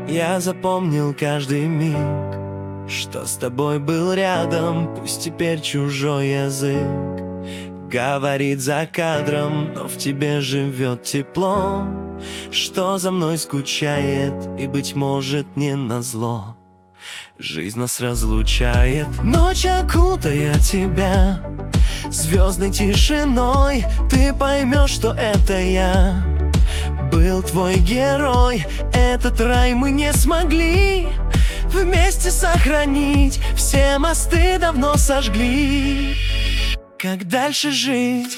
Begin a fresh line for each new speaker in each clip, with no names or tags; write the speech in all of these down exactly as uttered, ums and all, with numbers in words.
Я запомнил каждый миг, что с тобой был рядом. Пусть теперь чужой язык говорит за кадром, но в тебе живет тепло, что за мной скучает и, быть может, не назло. Жизнь нас разлучает. Ночь, окутая тебя звездной тишиной, ты поймешь, что это я был твой герой. Этот рай мы не смогли вместе сохранить, все мосты давно сожгли. Как дальше жить?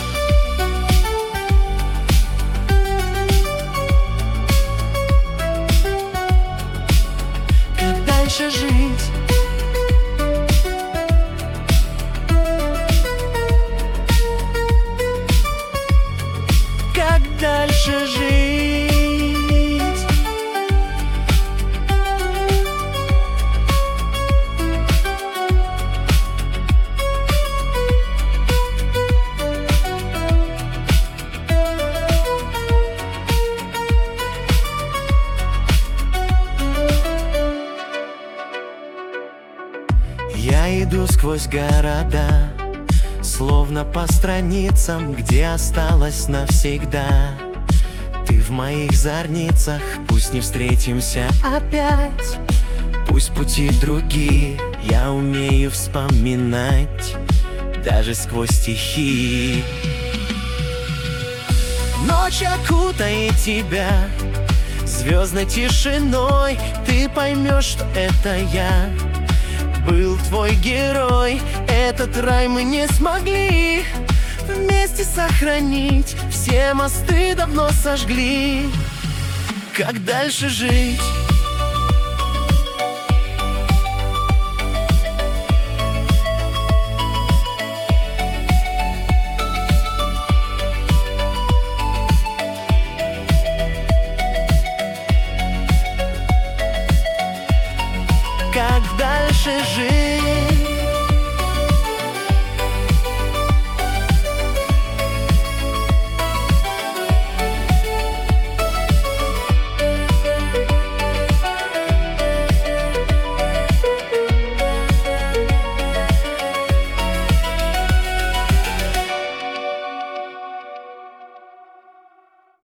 Как дальше жить? Как дальше жить? Я иду сквозь города, словно по страницам, где осталась навсегда. Ты в моих зорницах, пусть не встретимся опять, пусть пути другие, я умею вспоминать даже сквозь стихи. Ночь окутает тебя звездной тишиной, ты поймешь, что это я был твой герой. Этот рай мы не смогли вместе сохранить, все мосты давно сожгли. Как дальше жить?